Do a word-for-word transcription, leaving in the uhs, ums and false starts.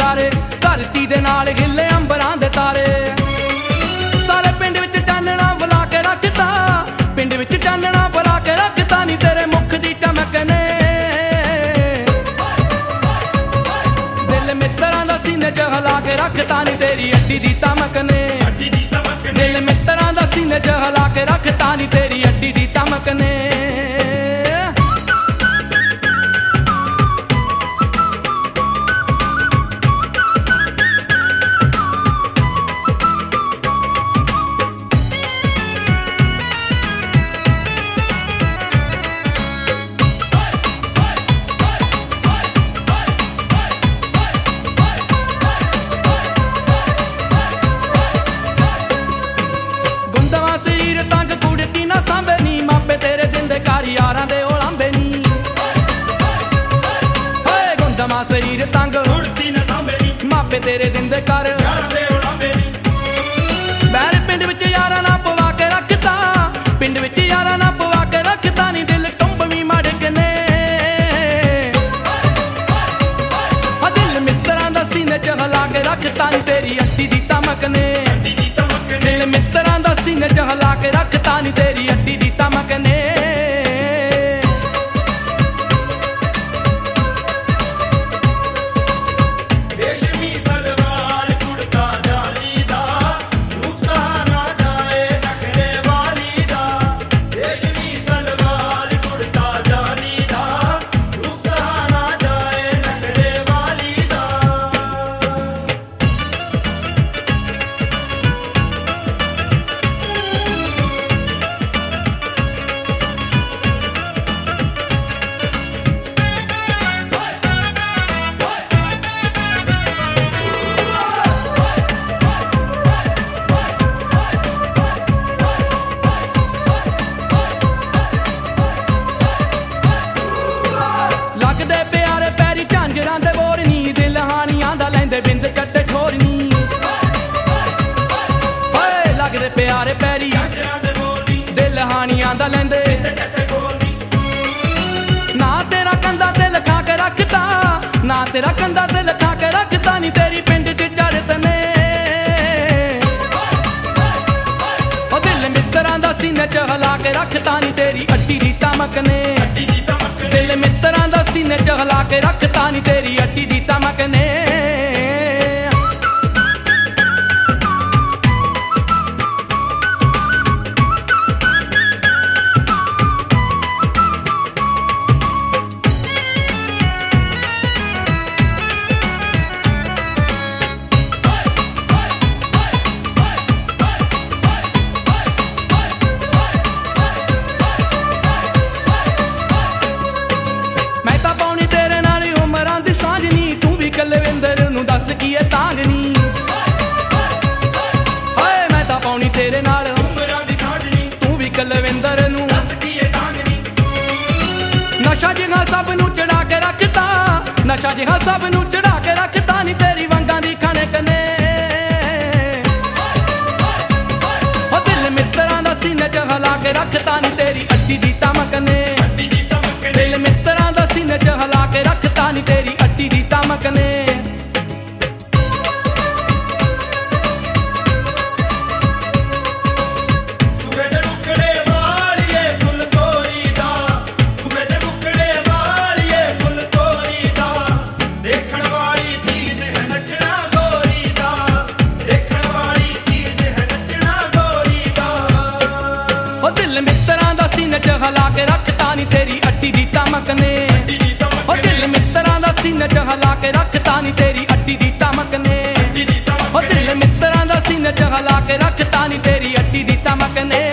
ਨਜ਼ਾਰੇ, ਧਰਤੀ ਦੇ ਨਾਲ ਹਿੱਲੇ ਅੰਬਰਾਂ ਦੇ ਤਾਰੇ। ਸਾਰੇ ਪਿੰਡ ਵਿੱਚ ਚਾਨਣਾ ਬੁਲਾ ਕੇ ਰੱਖਤਾ, ਪਿੰਡ ਵਿੱਚ ਚਾਨਣਾ ਬੁਲਾ ਕੇ ਰੱਖਤਾ ਨੀ ਤੇਰੇ ਮੁਖ ਦੀ ਚਮਕ ਨੇ। ਦਿਲ ਮਿੱਤਰਾਂ ਦਾ ਸੀਨੇ ਚ ਹਿਲਾ ਕੇ ਰੱਖਤਾ ਨੀ ਤੇਰੀ ਅੱਡੀ ਦੀ ਧਮਕ ਨੇ। ਦਿਲ ਮਿੱਤਰਾਂ ਦਾ ਸੀਨੇ ਚ ਹਿਲਾ ਕੇ ਰੱਖਤਾ ਨੀ ਤੇਰੀ ਅੱਡੀ ਦੀ ਧਮਕ ਨੇ। ਯਾਰਾਂ ਦੇ ਉਲਾਂਬੇ ਨੀ ਹੋਏ ਗੁੰਦਮਾ ਸਰੀਰ ਤੰਗ ਉੜਦੀ ਨਾ ਸਾਂਭੇ ਨੀ, ਮਾਪੇ ਤੇਰੇ ਦਿੰਦੇ ਕਰ ਯਾਰਾਂ ਦੇ ਉਲਾਂਬੇ ਨੀ। ਬੈਰ ਪਿੰਡ ਵਿੱਚ ਯਾਰਾਂ ਨਾ ਪਵਾ ਕੇ ਰੱਖਤਾ, ਪਿੰਡ ਵਿੱਚ ਯਾਰਾਂ ਨਾ ਪਵਾ ਕੇ ਰੱਖਤਾ ਨੀ ਦਿਲ ਟੁੰਬਵੀਂ ਮੜਕ ਨੇ। ਆ ਦਿਲ ਮਿੱਤਰਾਂ ਦਾ ਸੀਨੇ ਚ ਹਿਲਾ ਕੇ ਰੱਖਤਾ ਨੀ ਤੇਰੀ ਅੱਡੀ ਦੀ ਧਮਕ ਨੇ। ਦਿਲ ਮਿੱਤਰਾਂ ਦਾ ਸੀਨੇ ਚ ਹਿਲਾ ਕੇ ਰੱਖਤਾ ਨੀ ਤੇਰੀ ਅੱਡੀ ਦੀ ਧਮਕ ਨੇ। ਲੱਗਦੇ ਪਿਆਰੇ ਪੈਰੀ ਝਾਂਜਰਾਂ ਦੇ ਬੋਰ ਨੀ, ਦਿਲ ਹਾਨੀਆਂ ਦਾ ਲੈਂਦੇ ਬਿੰਦ ਕੱਟੇ ਠੋਰ ਨੀ। ਹੋਏ ਲੱਗਦੇ ਪਿਆਰੇ ਪੈਰੀ ਝਾਂਜਰਾਂ ਦੇ ਬੋਰ ਨੀ, ਦਿਲ ਹਾਨੀਆਂ ਦਾ ਲੈਂਦੇ ਬਿੰਦ ਕੱਟੇ ਠੋਰ ਨੀ। ਨਾ ਤੇਰਾ ਕੰਧਾ ਤੇ ਲਿਖਾ ਕੇ ਰੱਖਤਾ, ਨਾ ਤੇਰਾ ਕੰਧਾ ਤੇ ਲਿਖਾ ਕੇ ਰੱਖਤਾ ਨੀ ਤੇਰੀ ਪਿੰਡ ਚ ਚੜ੍ਹਤ ਨੇ। ਉਹ ਦਿਲ ਮਿੱਤਰਾਂ ਦਾ ਸੀਨੇ ਚ ਹਿਲਾ ਕੇ ਰੱਖਤਾ ਨੀ ਤੇਰੀ ਅੱਡੀ ਦੀ ਧਮਕ ਨੇ। ਦਿਲ ਮਿੱਤਰਾਂ ਦਾ ਸੀਨੇ ਚ ਹਿਲਾ ਕੇ ਰੱਖਤਾ ਨੀ ਤੇਰੀ ਅੱਡੀ ਦੀ ਧਮਕ ਨੇ। ਕੁਲਵਿੰਦਰ ਨੂੰ ਦੱਸ ਕੀ ਏ ਤਾਂਗਣੀ, ਓਏ ਮੈਂ ਤਾਂ ਪਾਉਣੀ ਤੇਰੇ ਨਾਲ ਉਮਰਾਂ ਦੀ ਸਾਂਝਣੀ, ਤੂੰ ਵੀ ਕੁਲਵਿੰਦਰ ਨੂੰ ਦੱਸ ਕੀ ਏ ਤਾਂਗਣੀ। ਨਸ਼ਾ ਜਿਹਾ ਸਭ ਨੂੰ ਚੜਾ ਕੇ ਰੱਖਤਾ, ਨਸ਼ਾ ਜਿਹਾ ਸਭ ਨੂੰ ਚੜਾ ਕੇ ਰੱਖਤਾ ਨੀ ਤੇਰੀ ਵੰਗਾਂ ਦੀ ਖਣਕ ਨੇ। ਉਹ ਦਿਲ ਮਿੱਤਰਾਂ ਦਾ ਸੀਨੇ ਚ ਹਿਲਾ ਕੇ ਰੱਖਤਾ ਨੀ ਤੇਰੀ ਅੱਡੀ ਦੀ ਧਮਕ ਨੇ। ਦਿਲ ਮਿੱਤਰਾਂ ਦਾ ਸੀਨੇ ਚ ਹਿਲਾ ਕੇ ਰੱਖਤਾ ਨੀ ਤੇਰੀ ਅੱਡੀ ਦੀ ਧਮਕ ਨੇ। ਹਿਲਾ ਕੇ ਰੱਖਤਾ ਨੀ ਤੇਰੀ ਅੱਡੀ ਦੀ ਧਮਕ ਨੇ। ਉਹ ਦਿਲ ਮਿੱਤਰਾਂ ਦਾ ਸੀਨੇ ਚ ਹਿਲਾ ਕੇ ਰੱਖਤਾ ਨੀ ਤੇਰੀ ਅੱਡੀ ਦੀ ਧਮਕ ਨੇ। ਉਹ ਦਿਲ ਮਿੱਤਰਾਂ ਦਾ ਸੀਨੇ ਚ ਹਿਲਾ ਕੇ ਰੱਖਤਾ ਨੀ ਤੇਰੀ ਅੱਡੀ ਦੀ ਧਮਕ ਨੇ।